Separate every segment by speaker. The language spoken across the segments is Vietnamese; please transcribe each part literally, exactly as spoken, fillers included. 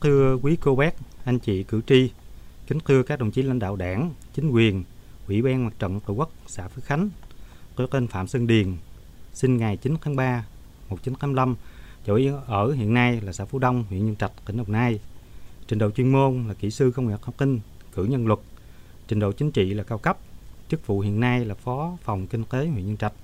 Speaker 1: thưa quý cô bác, anh chị cử tri, kính thưa các đồng chí lãnh đạo đảng, chính quyền, Ủy ban Mặt trận Tổ quốc xã Phước Khánh. Tôi tên Phạm Xuân Điền, sinh ngày chín tháng ba một nghìn chín trăm tám mươi lăm, chỗ ở hiện nay là xã Phú Đông, huyện Nhân Trạch, tỉnh Đồng Nai. Trình độ chuyên môn là kỹ sư công nghệ thông tin, cử nhân luật. Trình độ chính trị là cao cấp. Chức vụ hiện nay là phó phòng kinh tế huyện Nhân Trạch.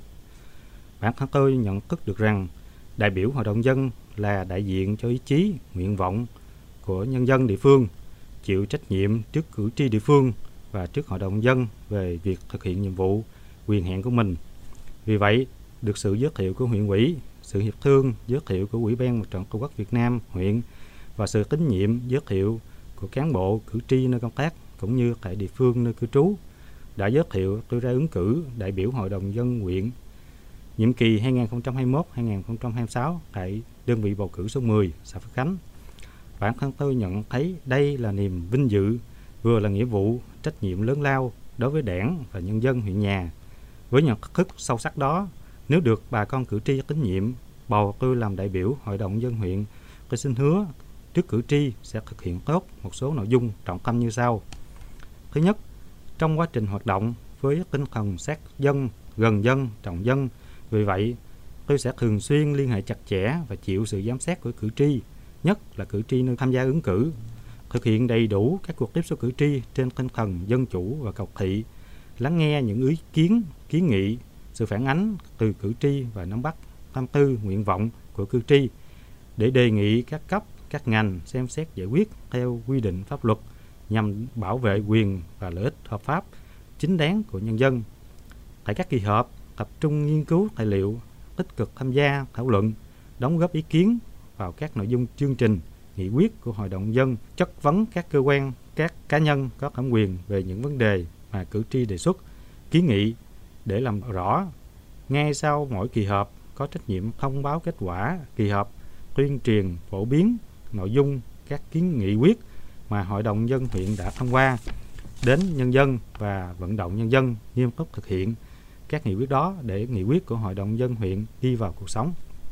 Speaker 1: Bản thân tôi nhận thức được rằng đại biểu Hội đồng dân là đại diện cho ý chí, nguyện vọng của nhân dân địa phương, chịu trách nhiệm trước cử tri địa phương và trước Hội đồng dân về việc thực hiện nhiệm vụ, quyền hạn của mình. Vì vậy, được sự giới thiệu của huyện ủy, sự hiệp thương giới thiệu của Ủy ban Mặt trận Tổ quốc Việt Nam huyện và sự tín nhiệm giới thiệu của cán bộ cử tri nơi công tác cũng như tại địa phương nơi cư trú đã giới thiệu tôi ra ứng cử đại biểu Hội đồng dân huyện nhiệm kỳ hai nghìn không trăm hai mươi mốt đến hai nghìn không trăm hai mươi sáu tại đơn vị bầu cử số mười xã Phước Khánh. Bản thân tôi nhận thấy đây là niềm vinh dự, vừa là nghĩa vụ, trách nhiệm lớn lao đối với đảng và nhân dân huyện nhà. Với nhận thức sâu sắc đó, nếu được bà con cử tri tín nhiệm bầu tôi làm đại biểu Hội đồng dân huyện, tôi xin hứa trước cử tri sẽ thực hiện tốt một số nội dung trọng tâm như sau. Thứ nhất, trong quá trình hoạt động với tinh thần sát dân, gần dân, trọng dân, vì vậy tôi sẽ thường xuyên liên hệ chặt chẽ và chịu sự giám sát của cử tri, nhất là cử tri nơi tham gia ứng cử, thực hiện đầy đủ các cuộc tiếp xúc cử tri trên tinh thần dân chủ và cầu thị, lắng nghe những ý kiến, kiến nghị, sự phản ánh từ cử tri và nắm bắt tâm tư, nguyện vọng của cử tri để đề nghị các cấp, các ngành xem xét giải quyết theo quy định pháp luật nhằm bảo vệ quyền và lợi ích hợp pháp, chính đáng của nhân dân. Tại các kỳ họp, tập trung nghiên cứu tài liệu, tích cực tham gia thảo luận, đóng góp ý kiến vào các nội dung chương trình, nghị quyết của Hội đồng dân, chất vấn các cơ quan, các cá nhân có thẩm quyền về những vấn đề mà cử tri đề xuất, kiến nghị để làm rõ. Ngay sau mỗi kỳ họp, có trách nhiệm thông báo kết quả kỳ họp, tuyên truyền, phổ biến nội dung các kiến nghị quyết mà Hội đồng dân huyện đã thông qua đến nhân dân và vận động nhân dân nghiêm túc thực hiện các nghị quyết đó để nghị quyết của Hội đồng dân huyện đi vào cuộc sống.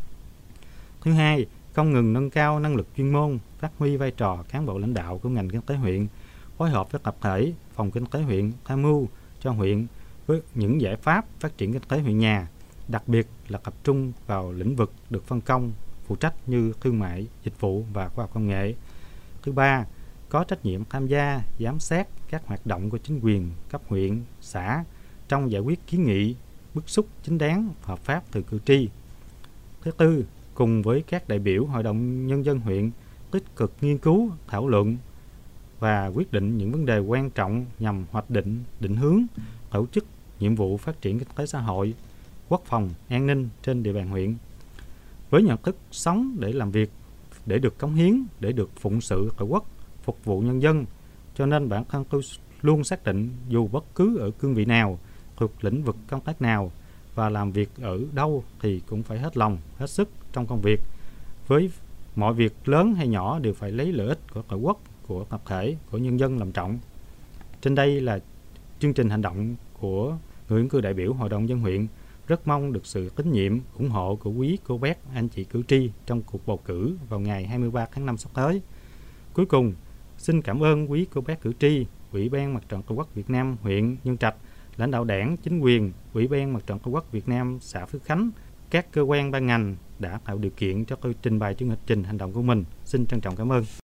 Speaker 1: Thứ hai, không ngừng nâng cao năng lực chuyên môn, phát huy vai trò cán bộ lãnh đạo của ngành kinh tế huyện, phối hợp với tập thể phòng kinh tế huyện tham mưu cho huyện với những giải pháp phát triển kinh tế huyện nhà, đặc biệt là tập trung vào lĩnh vực được phân công phụ trách như thương mại, dịch vụ và khoa học công nghệ. Thứ ba, có trách nhiệm tham gia giám sát các hoạt động của chính quyền cấp huyện, xã trong giải quyết kiến nghị, bức xúc chính đáng, hợp pháp từ cử tri. Thứ tư, cùng với các đại biểu Hội đồng Nhân dân huyện tích cực nghiên cứu, thảo luận và quyết định những vấn đề quan trọng nhằm hoạch định, định hướng, tổ chức nhiệm vụ phát triển kinh tế xã hội, quốc phòng, an ninh trên địa bàn huyện. Với nhận thức sống để làm việc, để được cống hiến, để được phụng sự tổ quốc, phục vụ nhân dân, cho nên bản thân tôi luôn xác định dù bất cứ ở cương vị nào, thuộc lĩnh vực công tác nào và làm việc ở đâu thì cũng phải hết lòng, hết sức trong công việc. Với mọi việc lớn hay nhỏ đều phải lấy lợi ích của tổ quốc, của tập thể, của nhân dân làm trọng. Trên đây là chương trình hành động của người ứng cử đại biểu Hội đồng dân huyện. Rất mong được sự tín nhiệm, ủng hộ của quý cô bác, anh chị cử tri trong cuộc bầu cử vào ngày hai mươi ba tháng năm sắp tới. Cuối cùng, xin cảm ơn quý cô bác cử tri, Ủy ban Mặt trận Tổ quốc Việt Nam huyện Nhân Trạch, lãnh đạo đảng, chính quyền, Ủy ban Mặt trận Tổ quốc Việt Nam xã Phước Khánh, các cơ quan ban ngành đã tạo điều kiện cho tôi trình bày chương trình hành động của mình. Xin trân trọng cảm ơn.